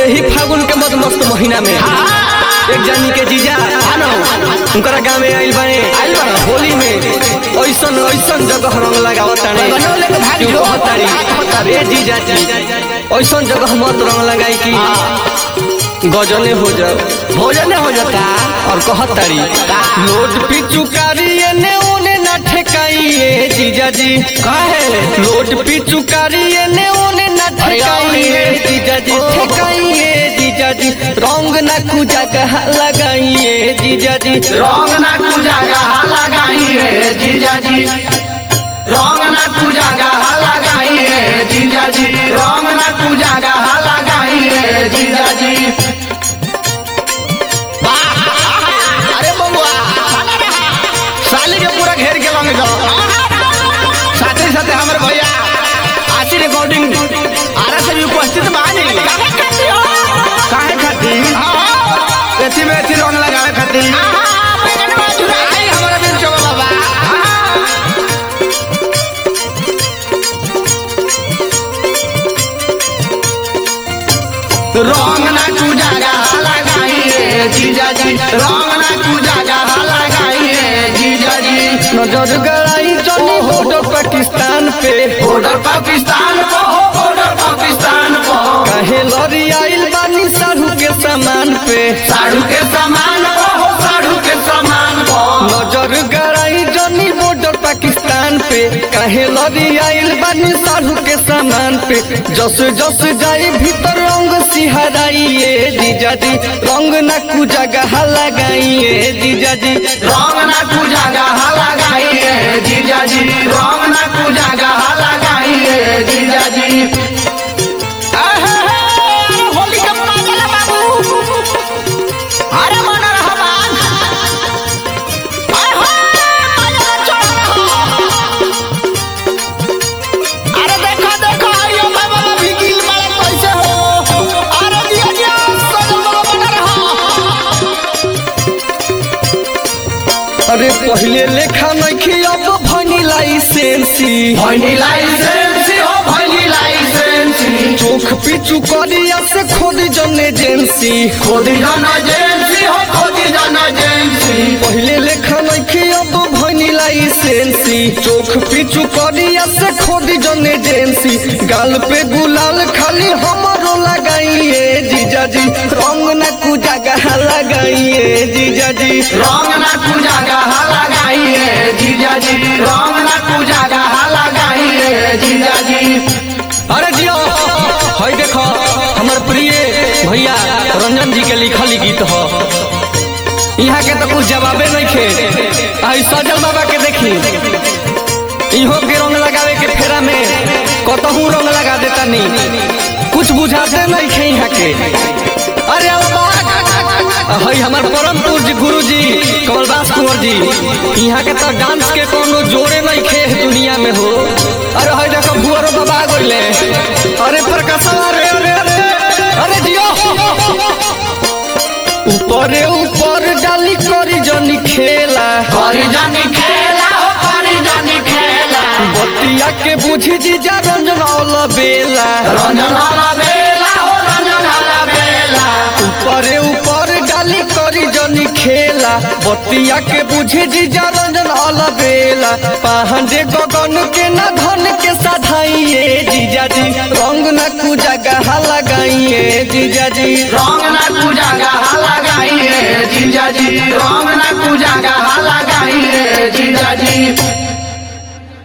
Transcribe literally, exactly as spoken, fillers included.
यही फागुन के मत मस्त महीना में एक जानी के जीजा उनका गाँव में आइल बने होली में ऐसन ऐसन जगह रंग लगावत जीजा जी ऐसन जगह मत रंग लगाई की गजने हो जाओ भोजने हो जाता और कहत तारी लोट पिचुकारी ने ओने ना ठेकाइए जीजा जी काहे लोट पिचुकारी ने ओने ना ठेकाइए जीजा जी ठेकाइए जीजा जी रंग ना कुजा कहा लगाइए जीजा जी रंग ना कुजा कहा लगाइए जीजा जी रंग ना कुजा कहा लगाइए जीजा जी रंग ना कुजा कहा लगाइए जीजा जी। अरे बबुआ साली के पूरा घेर के रंग जाओ साथ ही साथ हमारे भैया आशी रिकॉर्डिंग आरा से भी उपस्थित बानी काहे खातिर एथी में एथी रंग लगावे खातिर हमारा बिन चलो बाबा रंग ना कुजा कहा लगाइए जीजा जी रंग ना कुजा कहा लगाइए जीजा जी। नजर गड़ाई चली बॉर्डर पाकिस्तान पे बॉर्डर पाकिस्तान को हो बॉर्डर पाकिस्तान को काहे लड़ी आइल बानी साढ़ू के सामान पे साढ़ू के सामान को हो साढ़ू के सामान को नजर गड़ाई जनी बॉर्डर पाकिस्तान पे काहे लड़ी आइल बानी साढ़ू के सामान पे जस जस जाई भीतर रंग सिहराइए जीजा जी रंग ना कुजा गहा लगाइए जीजा जी रंग ना कुजा कहा लगाइए जीजा जी रंग ना कुजा कहा लगाइए जीजा जी। होली का मजा बाबू अरे मन रहा बाग अरे देखो देखो आइयो बाबा भिगिल वाला कैसे हो अरे दिया दिया सजन बाबा मन रहा। अरे पहले लेखा नहीं अब भनी लाइसेंसी भैनी लाइसेंसी हो भैनी लाइसेंसी चोख पिचू करिया से खोद जन एजेंसी खोदी जाना एजेंसी हो खोदी जाना एजेंसी पहले लेखा नहीं अब भनी लाइसेंसी चोख पिचू करिया से खोद जन एजेंसी गाल पे गुलाल खाली हमारो लगाइए जीजा जी रंग ना कुजा गहा लगाइए जीजा जी रंग ना कुजा कहा लगाइए जीजा जी रंग ना कुजा कहा लगाइए जीजा जी। अरे जियो हई देखो हमार प्रिय भैया रंजन जी के लिखल गीत हो यहाँ के तो कुछ जवाबे नहीं खे आई सजल बाबा के देखी इहो के रंग लगावे के फेरा में कतहू रंग लगा देता नहीं कुछ बुझाते नहीं खे यहाँ के। अरे हई हमार परम पूज्य गुरु जी कमलदास कुंवर जी यहाँ के तो डांस के कोनो जोड़े नहीं खे दुनिया में हो। अरे हई देखो भुअरो बाबा गइले अरे प्रकाशवा रे अरे अरे अरे जियो ऊपरे ऊपर डाली करी जनी खेला करी जानी खेला हो करी जानी खेला बतिया के बुझी जीजा रंजन वाला बेला रंजन वाला बेला हो रंजन वाला बेला ऊपरे ऊपर डाली करी जनी खेला बतिया के बुझी जीजा रंजन वाला बेला पाहंजे गगन के ना धन के साधाइए जीजा जी रंग ना कुजा गहा लगाइए जीजा जी रंग ना कुजा कहा लगाइए जीजा जी रंग ना कुजा कहा लगाइए जीजा जी।